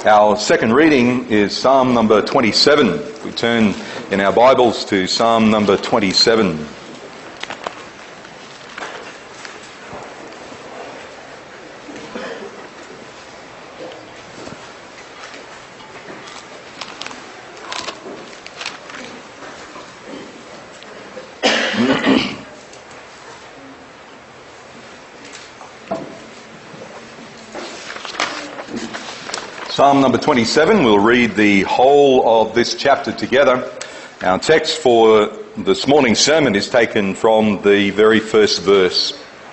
Our second reading is Psalm number 27. We turn in our Bibles to Psalm number 27. Psalm number 27, we'll read the whole of this chapter together. Our text for this morning's sermon is taken from the very first verse.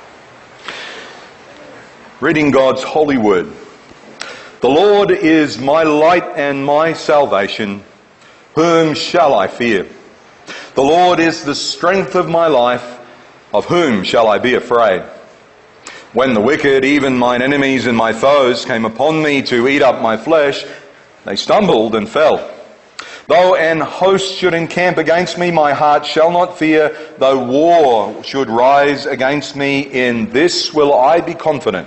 Reading God's holy word. The Lord is my light and my salvation. Whom shall I fear? The Lord is the strength of my life. Of whom shall I be afraid? When the wicked, even mine enemies and my foes, came upon me to eat up my flesh, they stumbled and fell. Though an host should encamp against me, my heart shall not fear. Though war should rise against me, in this will I be confident.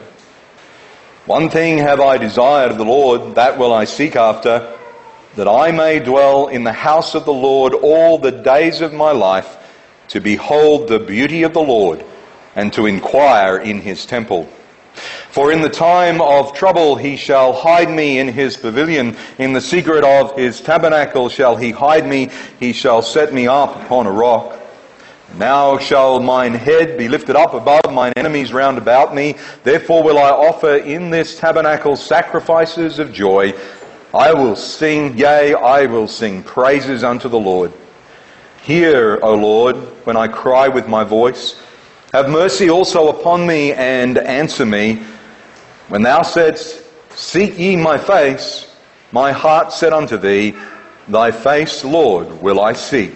One thing have I desired of the Lord, that will I seek after, that I may dwell in the house of the Lord all the days of my life, to behold the beauty of the Lord, and to inquire in his temple. For in the time of trouble he shall hide me in his pavilion. In the secret of his tabernacle shall he hide me. He shall set me up upon a rock. Now shall mine head be lifted up above mine enemies round about me. Therefore will I offer in this tabernacle sacrifices of joy. I will sing, yea, I will sing praises unto the Lord. Hear, O Lord, when I cry with my voice. Have mercy also upon me and answer me. When thou saidst, seek ye my face, my heart said unto thee, thy face, Lord, will I seek.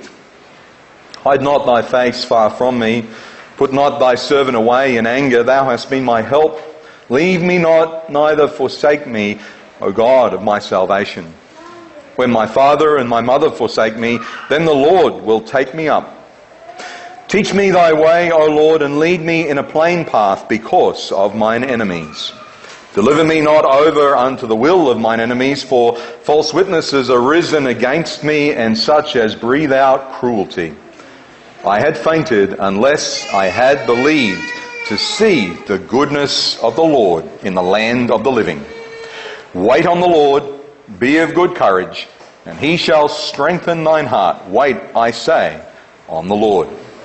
Hide not thy face far from me. Put not thy servant away in anger. Thou hast been my help. Leave me not, neither forsake me, O God of my salvation. When my father and my mother forsake me, then the Lord will take me up. Teach me thy way, O Lord, and lead me in a plain path because of mine enemies. Deliver me not over unto the will of mine enemies, for false witnesses are risen against me, and such as breathe out cruelty. I had fainted unless I had believed to see the goodness of the Lord in the land of the living. Wait on the Lord, be of good courage, and he shall strengthen thine heart. Wait, I say, on the Lord.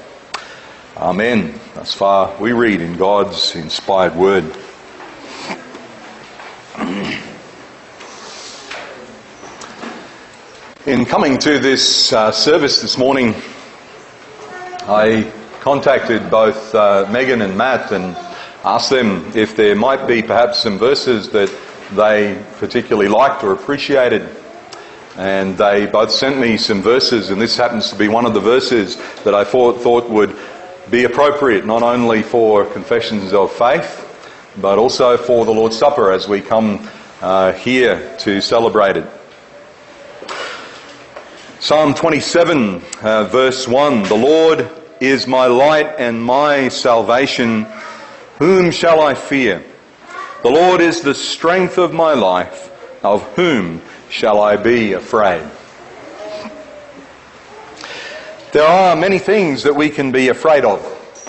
Amen. Thus far we read in God's inspired word. In coming to this service this morning, I contacted both Megan and Matt and asked them if there might be perhaps some verses that they particularly liked or appreciated. And they both sent me some verses, and this happens to be one of the verses that I thought would be appropriate not only for confessions of faith, but also for the Lord's Supper as we come here to celebrate it. Psalm 27, verse 1, the Lord is my light and my salvation. Whom shall I fear? The Lord is the strength of my life. Of whom shall I be afraid? There are many things that we can be afraid of.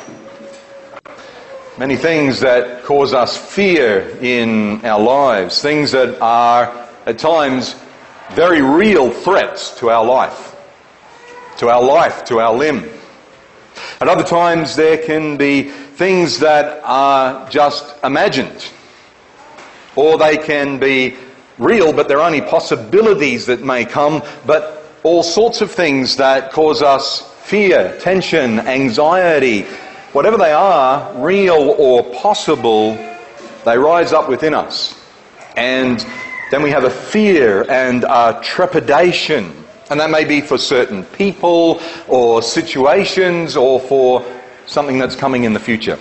Many things that cause us fear in our lives. Things that are, at times, very real threats to our life, to our limb. At other times, there can be things that are just imagined. Or they can be real, but they're only possibilities that may come, but all sorts of things that cause us fear, tension, anxiety, whatever they are, real or possible, they rise up within us. And then we have a fear and a trepidation. And that may be for certain people or situations or for something that's coming in the future.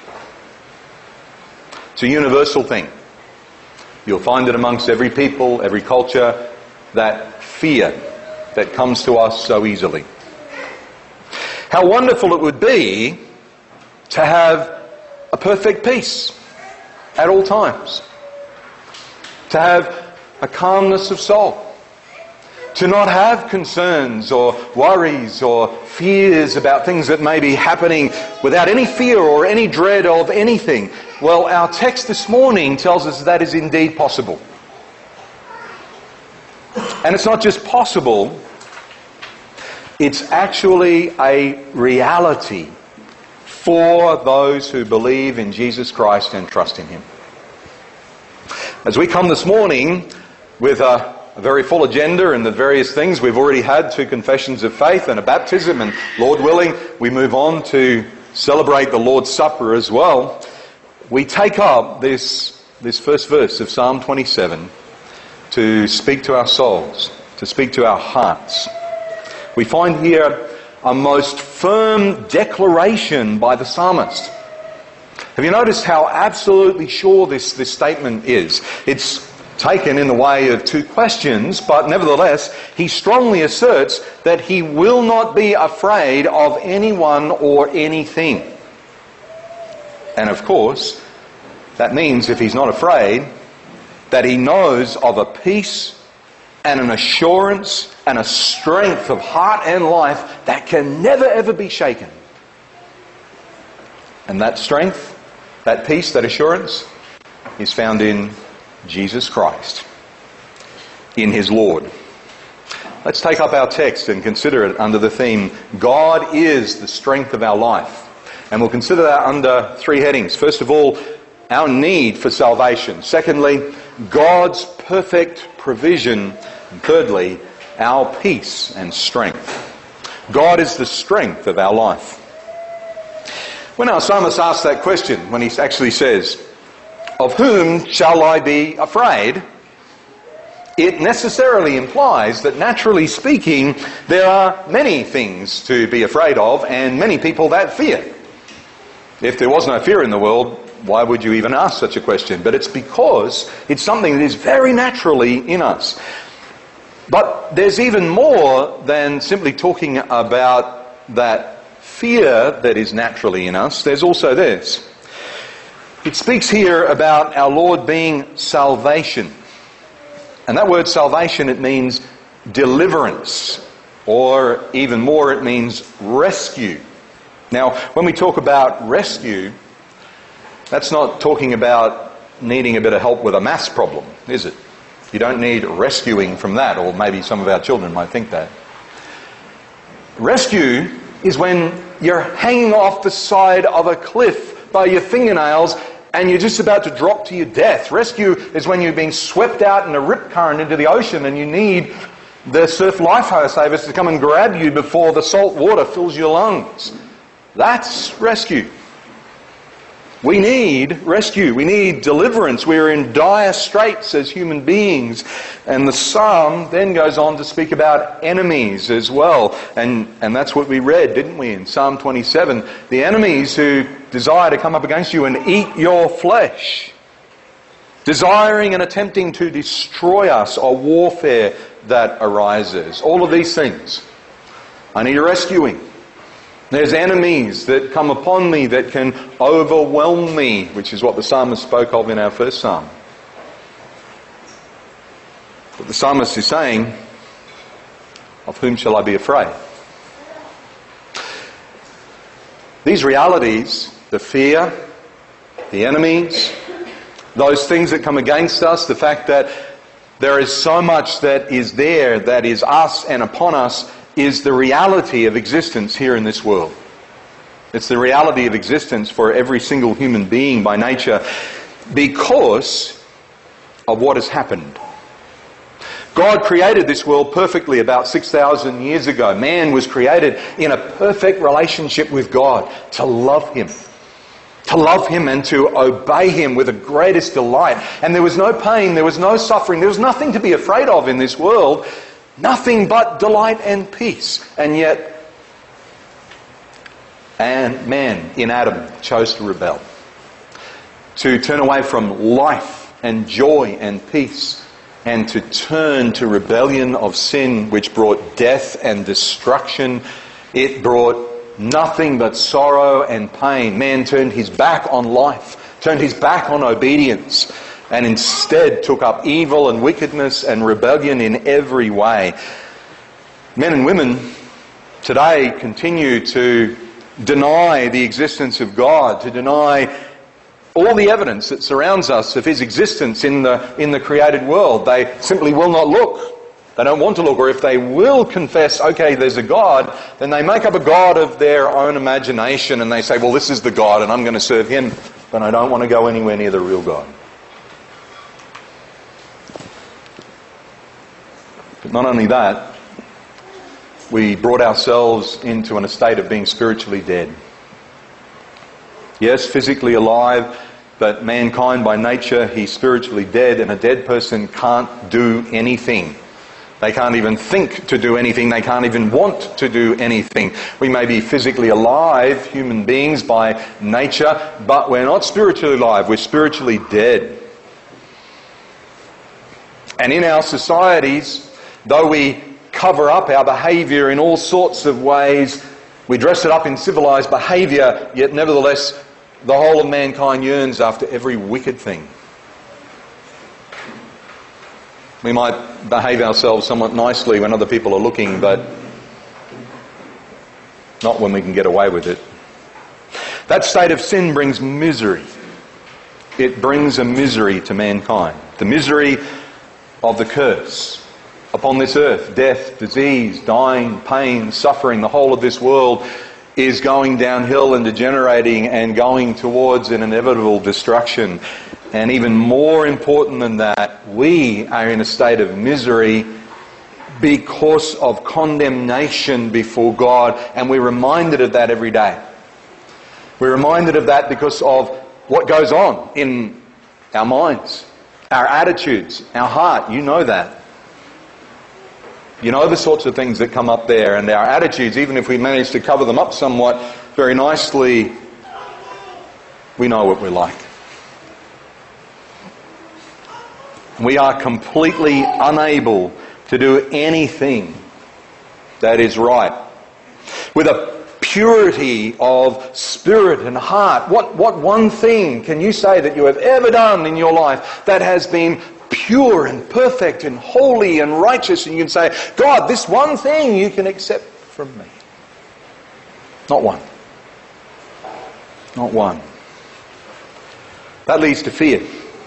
It's a universal thing. You'll find it amongst every people, every culture, that fear that comes to us so easily. How wonderful it would be to have a perfect peace at all times. To have a calmness of soul. To not have concerns or worries or fears about things that may be happening without any fear or any dread of anything. Well, our text this morning tells us that is indeed possible. And it's not just possible, it's actually a reality for those who believe in Jesus Christ and trust in Him. As we come this morning with a very full agenda and the various things, we've already had 2 confessions of faith and a baptism, and Lord willing, we move on to celebrate the Lord's Supper as well. We take up this first verse of Psalm 27 to speak to our souls, to speak to our hearts. We find here a most firm declaration by the psalmist. Have you noticed how absolutely sure this statement is? It's taken in the way of 2 questions, but nevertheless, he strongly asserts that he will not be afraid of anyone or anything. And of course, that means if he's not afraid, that he knows of a peace and an assurance and a strength of heart and life that can never ever be shaken. And that strength, that peace, that assurance is found in Jesus Christ, in His Lord. Let's take up our text and consider it under the theme, God is the strength of our life. And we'll consider that under 3 headings. First of all, our need for salvation. Secondly, God's perfect provision. And thirdly, our peace and strength. God is the strength of our life. When our psalmist asks that question, when he actually says, "Of whom shall I be afraid?" it necessarily implies that, naturally speaking, there are many things to be afraid of and many people that fear. If there was no fear in the world, why would you even ask such a question? But it's because it's something that is very naturally in us. But there's even more than simply talking about that fear that is naturally in us. There's also this. It speaks here about our Lord being salvation. And that word salvation, it means deliverance. Or even more, it means rescue. Now, when we talk about rescue, that's not talking about needing a bit of help with a maths problem, is it? You don't need rescuing from that, or maybe some of our children might think that. Rescue is when you're hanging off the side of a cliff by your fingernails and you're just about to drop to your death. Rescue is when you're being swept out in a rip current into the ocean and you need the surf lifesavers to come and grab you before the salt water fills your lungs. That's rescue. We need rescue. We need deliverance. We're in dire straits as human beings. And the psalm then goes on to speak about enemies as well. And that's what we read, didn't we, in Psalm 27? The enemies who desire to come up against you and eat your flesh. Desiring and attempting to destroy us, or warfare that arises. All of these things I need rescuing. There's enemies that come upon me that can overwhelm me, which is what the psalmist spoke of in our first psalm. But the psalmist is saying, of whom shall I be afraid? These realities, the fear, the enemies, those things that come against us, the fact that there is so much that is there, that is us and upon us, is the reality of existence here in this world. It's the reality of existence for every single human being by nature because of what has happened. God created this world perfectly about 6,000 years ago. Man was created in a perfect relationship with God to love Him. To love Him and to obey Him with the greatest delight. And there was no pain, there was no suffering, there was nothing to be afraid of in this world. Nothing but delight and peace. And yet, man in Adam chose to rebel. To turn away from life and joy and peace. And to turn to rebellion of sin, which brought death and destruction. It brought nothing but sorrow and pain. Man turned his back on life. Turned his back on obedience. and instead took up evil and wickedness and rebellion in every way. Men and women today continue to deny the existence of God, to deny all the evidence that surrounds us of His existence in the created world. They simply will not look. They don't want to look. Or if they will confess, okay, there's a God, then they make up a God of their own imagination and they say, well, this is the God and I'm going to serve Him, but I don't want to go anywhere near the real God. But not only that, we brought ourselves into an estate of being spiritually dead. Yes, physically alive, but mankind by nature, he's spiritually dead, and a dead person can't do anything. They can't even think to do anything. They can't even want to do anything. We may be physically alive, human beings by nature, but we're not spiritually alive. We're spiritually dead. And in our societies, though we cover up our behaviour in all sorts of ways, we dress it up in civilised behaviour, yet nevertheless the whole of mankind yearns after every wicked thing. We might behave ourselves somewhat nicely when other people are looking, but not when we can get away with it. That state of sin brings misery. It brings a misery to mankind. The misery of the curse upon this earth. Death, disease, dying, pain, suffering. The whole of this world is going downhill and degenerating and going towards an inevitable destruction. And even more important than that, we are in a state of misery because of condemnation before God, and we're reminded of that every day. We're reminded of that because of what goes on in our minds, our attitudes, our heart. You know that. You know the sorts of things that come up there, and our attitudes, even if we manage to cover them up somewhat very nicely, we know what we're like. We are completely unable to do anything that is right. With a purity of spirit and heart, what one thing can you say that you have ever done in your life that has been pure and perfect and holy and righteous, and you can say, God, this one thing you can accept from me? Not one. Not one. That leads to fear.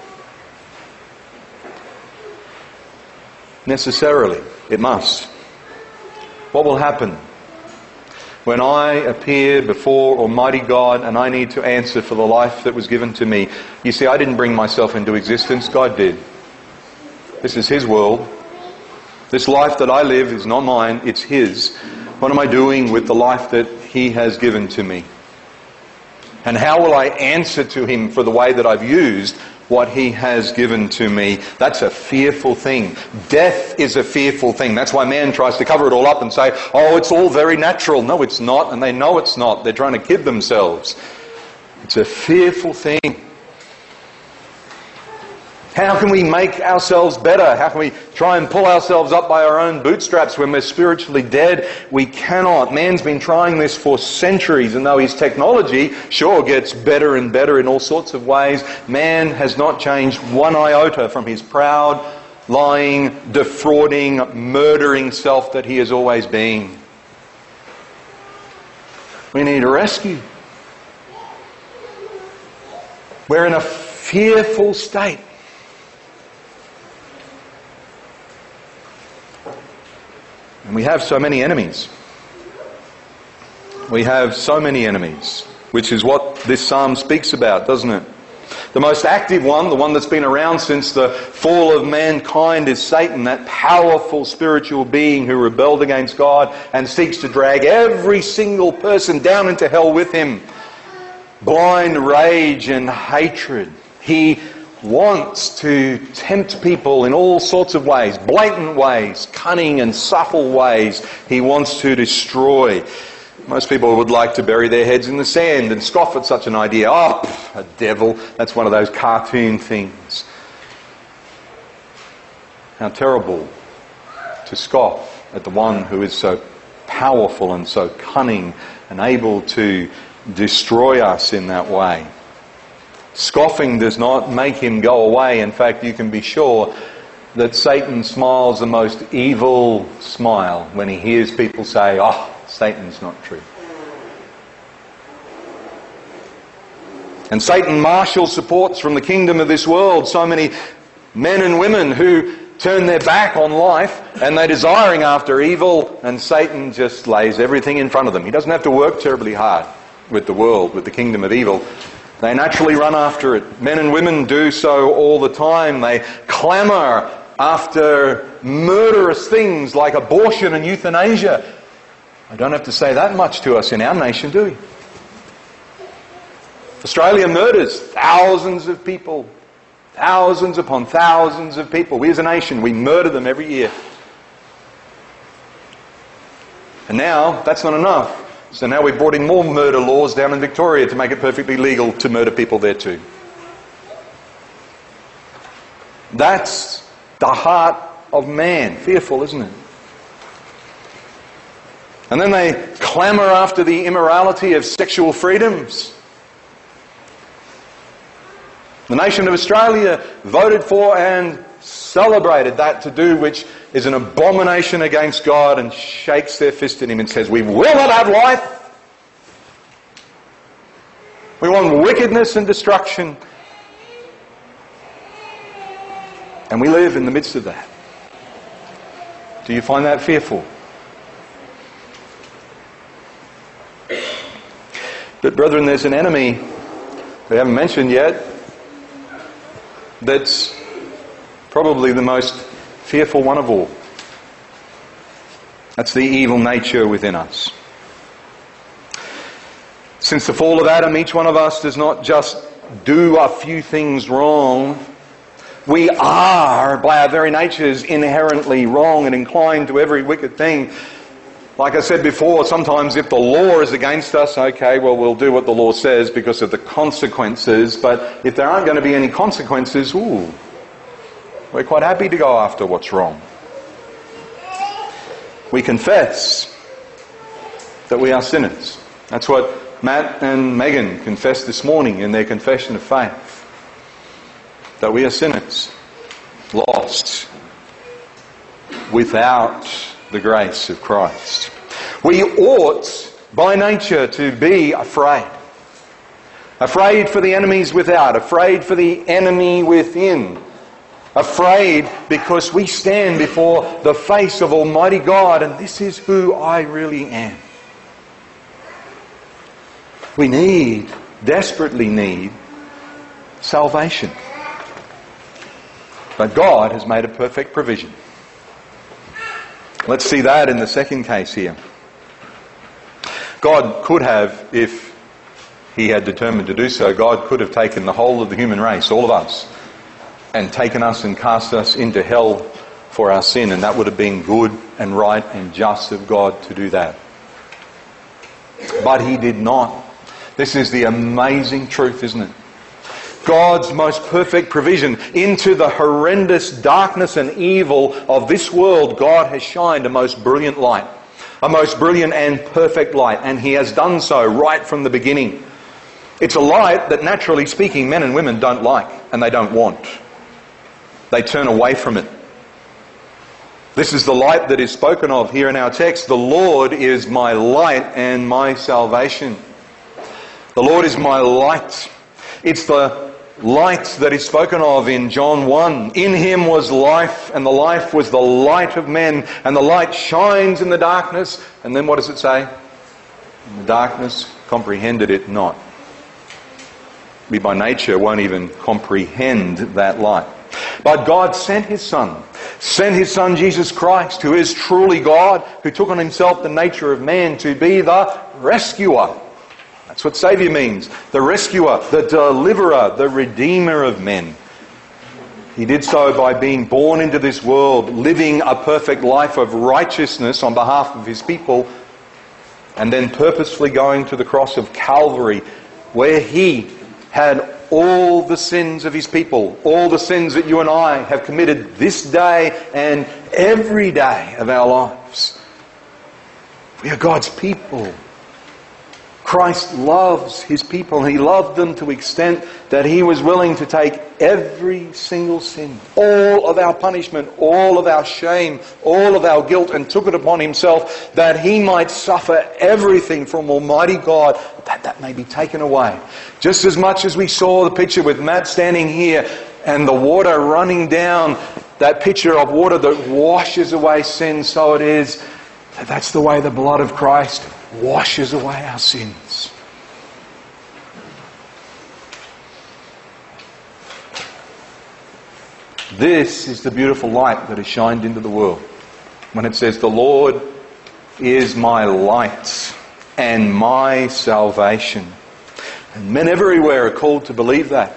Necessarily, it must. What will happen when I appear before Almighty God and I need to answer for the life that was given to me? You see, I didn't bring myself into existence, God did. This is His world. This life that I live is not mine, it's His. What am I doing with the life that He has given to me? And how will I answer to Him for the way that I've used what He has given to me? That's a fearful thing. Death is a fearful thing. That's why man tries to cover it all up and say, oh, it's all very natural. No, it's not, and they know it's not. They're trying to kid themselves. It's a fearful thing. How can we make ourselves better? How can we try and pull ourselves up by our own bootstraps when we're spiritually dead? We cannot. Man's been trying this for centuries, and though his technology sure gets better and better in all sorts of ways, man has not changed one iota from his proud, lying, defrauding, murdering self that he has always been. We need a rescue. We're in a fearful state. And we have so many enemies. We have so many enemies, which is what this psalm speaks about, doesn't it? The most active one, the one that's been around since the fall of mankind, is Satan, that powerful spiritual being who rebelled against God and seeks to drag every single person down into hell with him. Blind rage and hatred. He wants to tempt people in all sorts of ways, blatant ways, cunning and subtle ways. He wants to destroy. Most people would like to bury their heads in the sand and scoff at such an idea. Oh, a devil. That's one of those cartoon things. How terrible to scoff at the one who is so powerful and so cunning and able to destroy us in that way. Scoffing does not make him go away. In fact, you can be sure that Satan smiles the most evil smile when he hears people say, "Oh, Satan's not true." And Satan marshals supports from the kingdom of this world so many men and women who turn their back on life and they're desiring after evil, and Satan just lays everything in front of them. He doesn't have to work terribly hard with the world, with the kingdom of evil. They naturally run after it. Men and women do so all the time. They clamour after murderous things like abortion and euthanasia. I don't have to say that much to us in our nation, do we? Australia murders thousands of people. Thousands upon thousands of people. We as a nation, we murder them every year. And now, that's not enough. So now we've brought in more murder laws down in Victoria to make it perfectly legal to murder people there too. That's the heart of man. Fearful, isn't it? And then they clamour after the immorality of sexual freedoms. The nation of Australia voted for and celebrated that to do which is an abomination against God, and shakes their fist at him and says, "We will not have life. We want wickedness and destruction." And we live in the midst of that. Do you find that fearful? But brethren, there's an enemy we haven't mentioned yet that's probably the most fearful one of all. That's the evil nature within us. Since the fall of Adam, each one of us does not just do a few things wrong. We are, by our very natures, inherently wrong and inclined to every wicked thing. Like I said before, sometimes if the law is against us, okay, well, we'll do what the law says because of the consequences. But if there aren't going to be any consequences, we're quite happy to go after what's wrong. We confess that we are sinners. That's what Matt and Megan confessed this morning in their confession of faith. That we are sinners, lost, without the grace of Christ. We ought, by nature, to be afraid. Afraid for the enemies without, afraid for the enemy within. Afraid because we stand before the face of Almighty God, and this is who I really am. We desperately need salvation. But God has made a perfect provision. Let's see that in the second case here. God could have, if He had determined to do so, God could have taken the whole of the human race, all of us, and taken us and cast us into hell for our sin, and that would have been good and right and just of God to do that. But He did not. This is the amazing truth, isn't it? God's most perfect provision into the horrendous darkness and evil of this world. God has shined a most brilliant light, a most brilliant and perfect light, and He has done so right from the beginning. It's a light that, naturally speaking, men and women don't like and they don't want. They turn away from it. This is the light that is spoken of here in our text. The Lord is my light and my salvation. The Lord is my light. It's the light that is spoken of in John 1. In Him was life, and the life was the light of men, and the light shines in the darkness. And then what does it say? And the darkness comprehended it not. We by nature won't even comprehend that light. But God sent His Son Jesus Christ, who is truly God, who took on Himself the nature of man to be the rescuer. That's what Saviour means. The rescuer, the deliverer, the redeemer of men. He did so by being born into this world, living a perfect life of righteousness on behalf of His people, and then purposefully going to the cross of Calvary, where He had all the sins of His people, all the sins that you and I have committed this day and every day of our lives. We are God's people. Christ loves His people. He loved them to the extent that He was willing to take every single sin, all of our punishment, all of our shame, all of our guilt, and took it upon Himself that He might suffer everything from Almighty God, that may be taken away. Just as much as we saw the picture with Matt standing here and the water running down, that picture of water that washes away sin, so it is. That's the way the blood of Christ washes away our sins. This is the beautiful light that has shined into the world. When it says, the Lord is my light and my salvation. And men everywhere are called to believe that.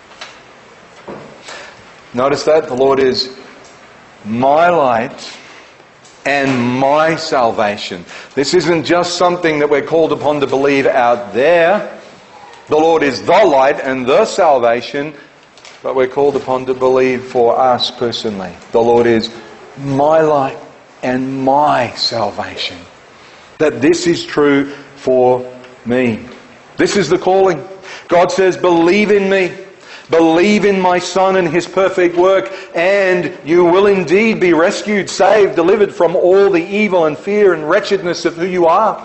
Notice that the Lord is my light and my salvation. This isn't just something that we're called upon to believe out there. The Lord is the light and the salvation, but we're called upon to believe for us personally. The Lord is my light and my salvation. That this is true for me. This is the calling. God says, believe in me. Believe in my Son and His perfect work, and you will indeed be rescued, saved, delivered from all the evil and fear and wretchedness of who you are.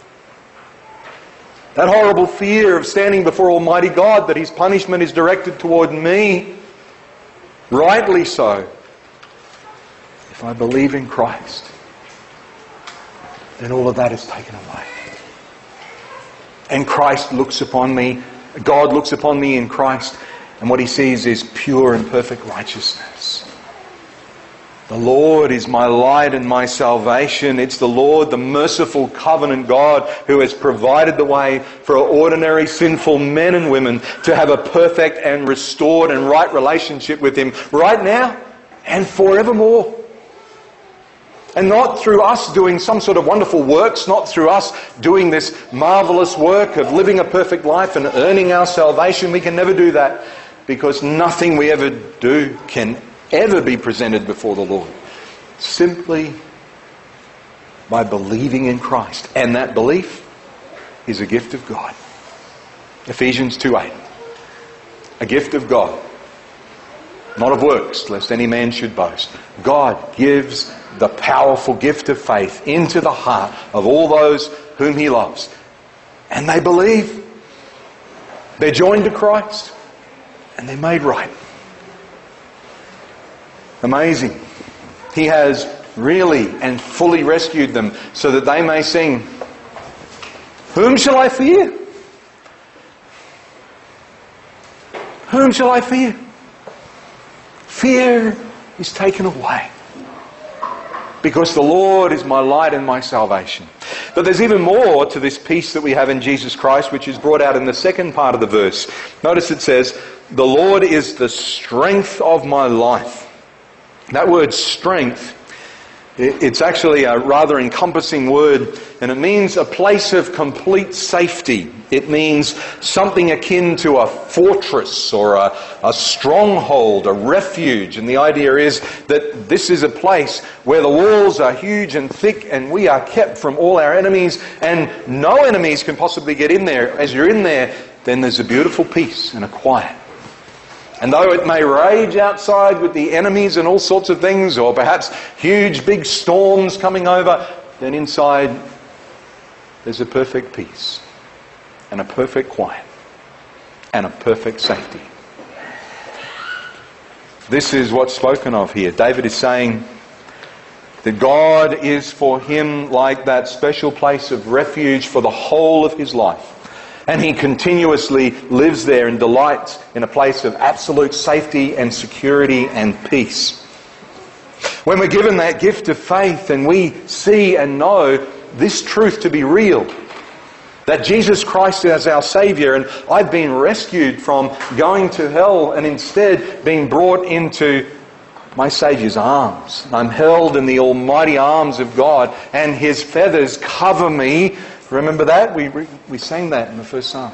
That horrible fear of standing before Almighty God, that His punishment is directed toward me. Rightly so. If I believe in Christ, then all of that is taken away. And Christ looks upon me, God looks upon me in Christ, and what He sees is pure and perfect righteousness. The Lord is my light and my salvation. It's the Lord, the merciful covenant God, who has provided the way for ordinary sinful men and women to have a perfect and restored and right relationship with Him right now and forevermore. And not through us doing some sort of wonderful works, not through us doing this marvelous work of living a perfect life and earning our salvation. We can never do that, because nothing we ever do can ever be presented before the Lord. Simply by believing in Christ. And that belief is a gift of God. Ephesians 2:8. A gift of God. Not of works, lest any man should boast. God gives the powerful gift of faith into the heart of all those whom He loves. And they believe. They're joined to Christ. And they're made right. Amazing. He has really and fully rescued them so that they may sing, whom shall I fear? Whom shall I fear? Fear is taken away. Because the Lord is my light and my salvation. But there's even more to this peace that we have in Jesus Christ, which is brought out in the second part of the verse. Notice it says, the Lord is the strength of my life. That word strength, it's actually a rather encompassing word, and it means a place of complete safety. It means something akin to a fortress or a stronghold, a refuge. And the idea is that this is a place where the walls are huge and thick and we are kept from all our enemies, and no enemies can possibly get in there. As you're in there, then there's a beautiful peace and a quiet. And though it may rage outside with the enemies and all sorts of things, or perhaps huge big storms coming over, then inside there's a perfect peace and a perfect quiet and a perfect safety. This is what's spoken of here. David is saying that God is for him like that special place of refuge for the whole of his life. And he continuously lives there and delights in a place of absolute safety and security and peace. When we're given that gift of faith and we see and know this truth to be real, that Jesus Christ is our Saviour, and I've been rescued from going to hell and instead being brought into my Saviour's arms. I'm held in the almighty arms of God, and His feathers cover me. Remember that? We sang that in the first psalm.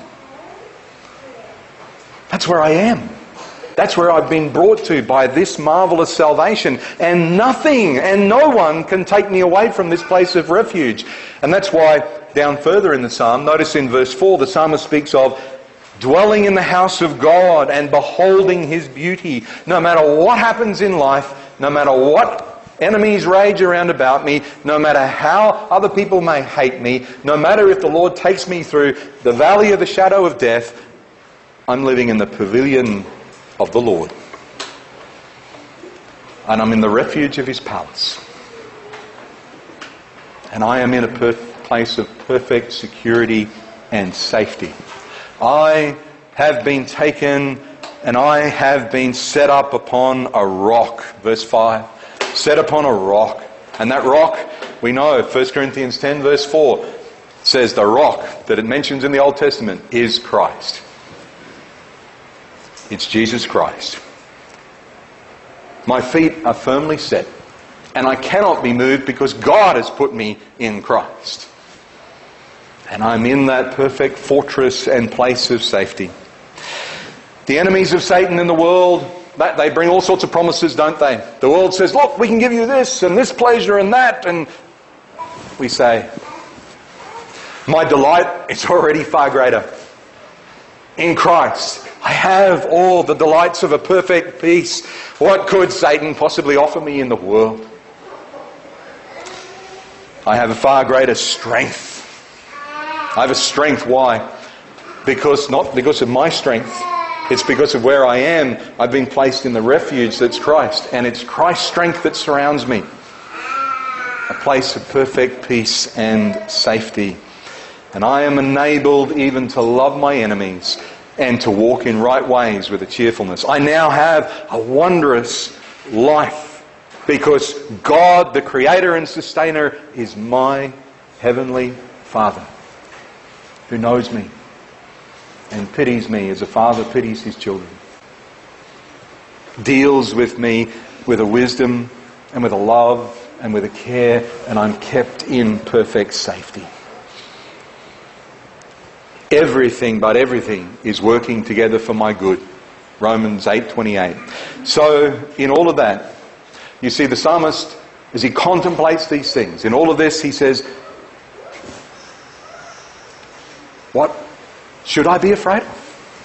That's where I am. That's where I've been brought to by this marvellous salvation. And nothing and no one can take me away from this place of refuge. And that's why down further in the psalm, notice in verse 4, the psalmist speaks of dwelling in the house of God and beholding His beauty. No matter what happens in life, no matter what enemies rage around about me, no matter how other people may hate me, no matter if the Lord takes me through the valley of the shadow of death, I'm living in the pavilion of the Lord. And I'm in the refuge of His palace. And I am in a place of perfect security and safety. I have been taken and I have been set up upon a rock. Verse 5. Set upon a rock. And that rock, we know, 1 Corinthians 10 verse 4 says the rock that it mentions in the Old Testament is Christ. It's Jesus Christ. My feet are firmly set and I cannot be moved because God has put me in Christ. And I'm in that perfect fortress and place of safety. The enemies of Satan in the world, they bring all sorts of promises, don't they? The world says, look, we can give you this and this pleasure and that. And we say, my delight is already far greater. In Christ, I have all the delights of a perfect peace. What could Satan possibly offer me in the world? I have a far greater strength. I have a strength. Why? Not because of my strength. It's because of where I am. I've been placed in the refuge that's Christ. And it's Christ's strength that surrounds me. A place of perfect peace and safety. And I am enabled even to love my enemies and to walk in right ways with a cheerfulness. I now have a wondrous life because God, the Creator and Sustainer, is my Heavenly Father who knows me and pities me as a father pities his children. Deals with me with a wisdom and with a love and with a care, and I'm kept in perfect safety. Everything but everything is working together for my good. Romans 8:28. So in all of that, you see the psalmist, as he contemplates these things, in all of this he says, what should I be afraid of?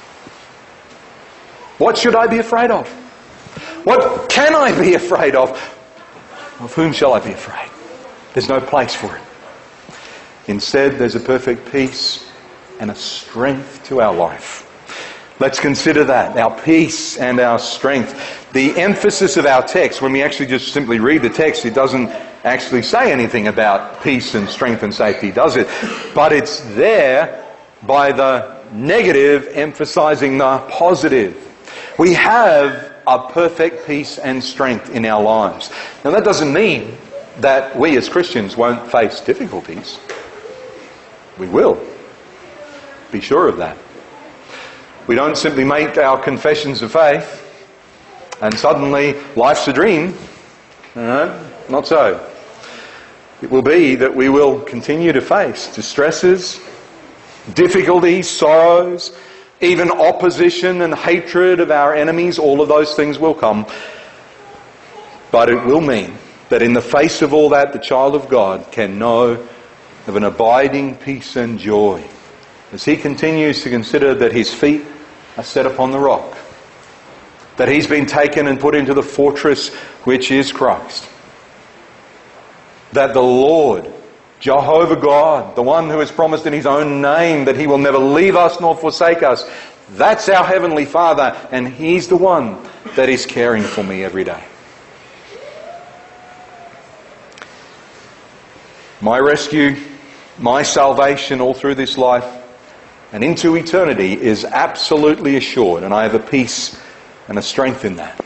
What should I be afraid of? What can I be afraid of? Of whom shall I be afraid? There's no place for it. Instead, there's a perfect peace and a strength to our life. Let's consider that, our peace and our strength. The emphasis of our text, when we actually just simply read the text, it doesn't actually say anything about peace and strength and safety, does it? But it's there by the negative emphasizing the positive. We have a perfect peace and strength in our lives. Now that doesn't mean that we as Christians won't face difficulties. We will. Be sure of that. We don't simply make our confessions of faith and suddenly life's a dream. Not so. It will be that we will continue to face distresses, difficulties, sorrows, even opposition and hatred of our enemies. All of those things will come. But it will mean that in the face of all that, the child of God can know of an abiding peace and joy as he continues to consider that his feet are set upon the rock, that he's been taken and put into the fortress which is Christ, that the Lord, Jehovah God, the one who has promised in his own name that he will never leave us nor forsake us, that's our Heavenly Father, and he's the one that is caring for me every day. My rescue, my salvation all through this life and into eternity is absolutely assured, and I have a peace and a strength in that.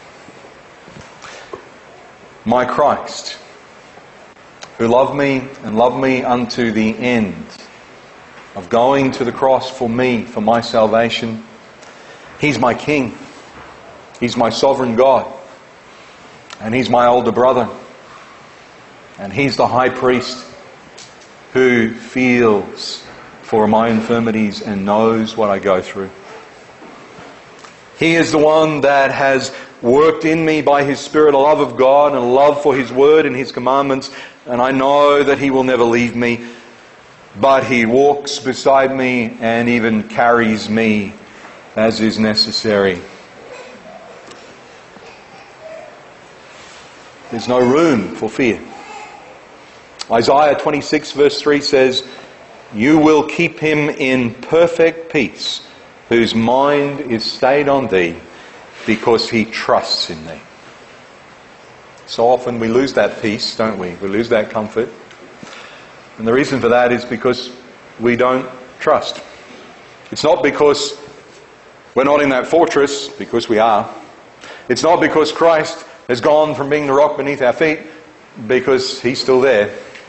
My Christ, who loved me and loved me unto the end of going to the cross for me, for my salvation. He's my King. He's my sovereign God. And He's my older brother. And He's the high priest who feels for my infirmities and knows what I go through. He is the one that has worked in me by His Spirit a love of God and a love for His Word and His commandments, and I know that He will never leave me but He walks beside me and even carries me as is necessary. There's no room for fear. Isaiah 26 verse 3 says, "You will keep him in perfect peace, whose mind is stayed on thee, because he trusts in thee." So often we lose that peace, don't we? We lose that comfort. And the reason for that is because we don't trust. It's not because we're not in that fortress, because we are. It's not because Christ has gone from being the rock beneath our feet, because He's still there.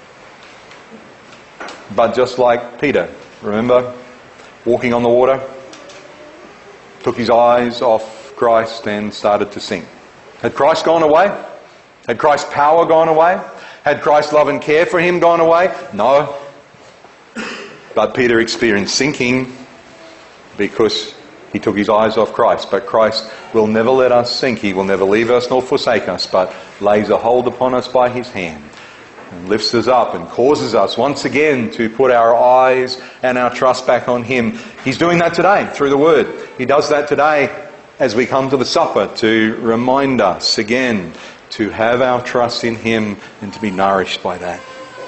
But just like Peter, remember, walking on the water, took his eyes off Christ and started to sink. Had Christ gone away? Had Christ's power gone away? Had Christ's love and care for him gone away? No. But Peter experienced sinking because he took his eyes off Christ. But Christ will never let us sink. He will never leave us nor forsake us, but lays a hold upon us by His hand and lifts us up and causes us once again to put our eyes and our trust back on Him. He's doing that today through the Word. He does that today as we come to the supper to remind us again to have our trust in Him and to be nourished by that.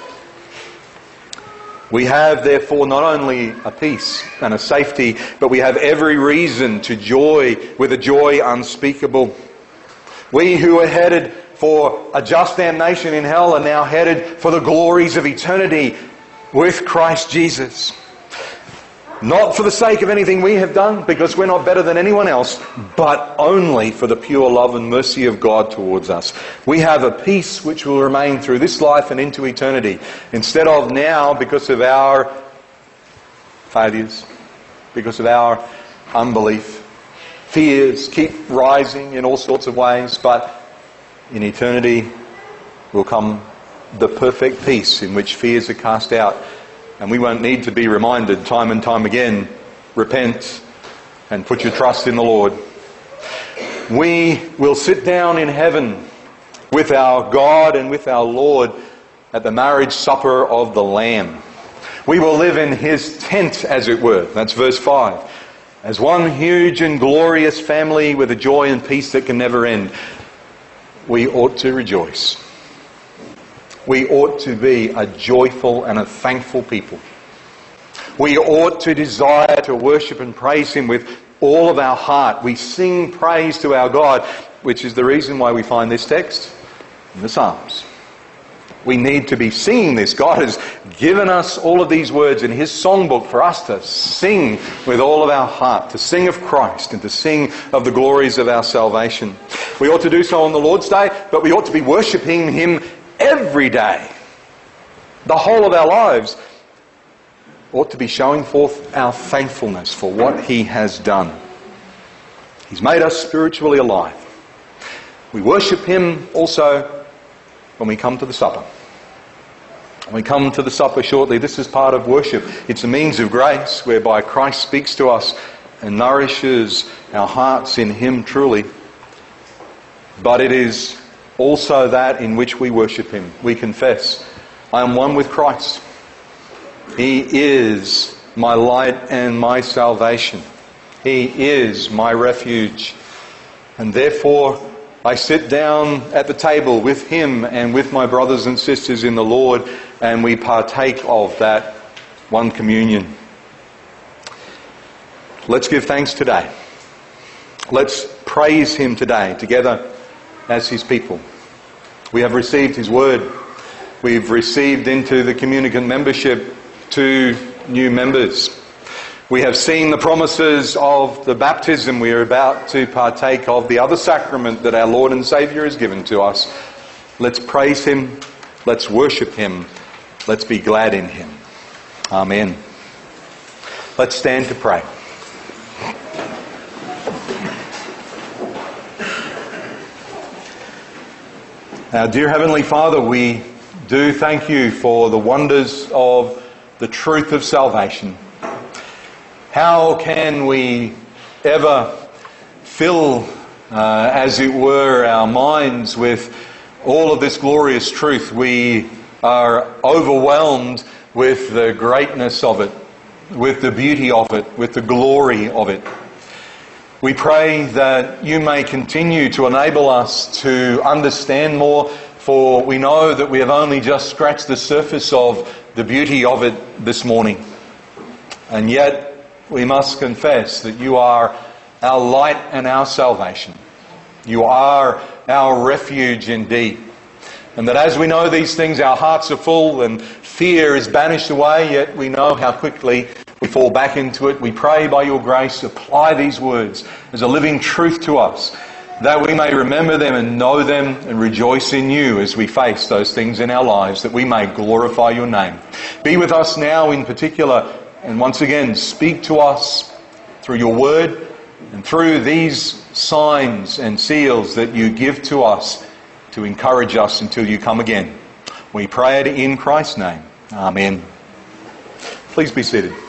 We have therefore not only a peace and a safety, but we have every reason to joy with a joy unspeakable. We who are headed for a just damnation in hell are now headed for the glories of eternity with Christ Jesus. Not for the sake of anything we have done, because we're not better than anyone else, but only for the pure love and mercy of God towards us. We have a peace which will remain through this life and into eternity, instead of now, because of our failures, because of our unbelief. Fears keep rising in all sorts of ways, but in eternity will come the perfect peace in which fears are cast out. And we won't need to be reminded time and time again, repent and put your trust in the Lord. We will sit down in heaven with our God and with our Lord at the marriage supper of the Lamb. We will live in His tent, as it were. That's verse 5. As one huge and glorious family with a joy and peace that can never end. We ought to rejoice. We ought to be a joyful and a thankful people. We ought to desire to worship and praise Him with all of our heart. We sing praise to our God, which is the reason why we find this text in the Psalms. We need to be singing this. God has given us all of these words in His songbook for us to sing with all of our heart, to sing of Christ and to sing of the glories of our salvation. We ought to do so on the Lord's Day, but we ought to be worshipping Him every day. The whole of our lives ought to be showing forth our thankfulness for what He has done. He's made us spiritually alive. We worship Him also when we come to the supper. When we come to the supper shortly, this is part of worship. It's a means of grace whereby Christ speaks to us and nourishes our hearts in Him truly. But it is also that in which we worship Him. We confess, I am one with Christ. He is my light and my salvation. He is my refuge. And therefore, I sit down at the table with Him and with my brothers and sisters in the Lord, and we partake of that one communion. Let's give thanks today. Let's praise Him today together as His people. We have received His Word. We've received into the communicant membership 2 new members. We have seen the promises of the baptism. We are about to partake of the other sacrament that our Lord and Saviour has given to us. Let's praise Him. Let's worship Him. Let's be glad in Him. Amen. Let's stand to pray. Our dear Heavenly Father, we do thank You for the wonders of the truth of salvation. How can we ever fill, as it were, our minds with all of this glorious truth? We are overwhelmed with the greatness of it, with the beauty of it, with the glory of it. We pray that you may continue to enable us to understand more, for we know that we have only just scratched the surface of the beauty of it this morning. And yet we must confess that you are our light and our salvation. You are our refuge indeed. And that as we know these things, our hearts are full and fear is banished away, yet we know how quickly we fall back into it. We pray by your grace, apply these words as a living truth to us, that we may remember them and know them and rejoice in you as we face those things in our lives, that we may glorify your name. Be with us now in particular, and once again speak to us through your word and through these signs and seals that you give to us to encourage us until you come again. We pray it in Christ's name. Amen. Please be seated.